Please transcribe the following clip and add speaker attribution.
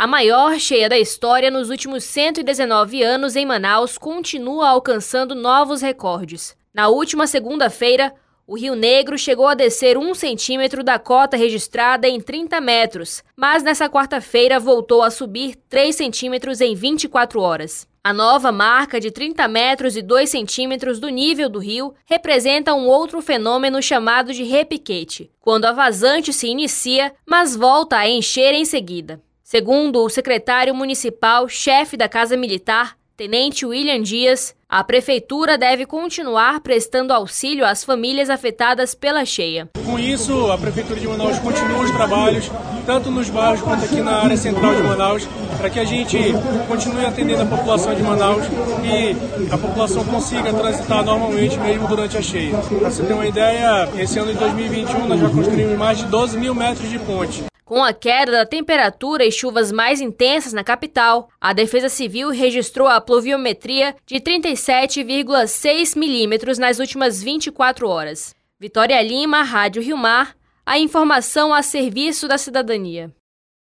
Speaker 1: A maior cheia da história nos últimos 119 anos em Manaus continua alcançando novos recordes. Na última segunda-feira, o Rio Negro chegou a descer 1 centímetro da cota registrada em 30 metros, mas nessa quarta-feira voltou a subir 3 centímetros em 24 horas. A nova marca de 30 metros e 2 centímetros do nível do rio representa um outro fenômeno chamado de repiquete, quando a vazante se inicia, mas volta a encher em seguida. Segundo o secretário municipal, chefe da Casa Militar, Tenente William Dias, a Prefeitura deve continuar prestando auxílio às famílias afetadas pela cheia.
Speaker 2: Com isso, a Prefeitura de Manaus continua os trabalhos, tanto nos bairros quanto aqui na área central de Manaus, para que a gente continue atendendo a população de Manaus e a população consiga transitar normalmente mesmo durante a cheia. Para você ter uma ideia, esse ano de 2021 nós já construímos mais de 12 mil metros de ponte.
Speaker 1: Com a queda da temperatura e chuvas mais intensas na capital, a Defesa Civil registrou a pluviometria de 37,6 milímetros nas últimas 24 horas. Vitória Lima, Rádio Rio Mar, a informação a serviço da cidadania.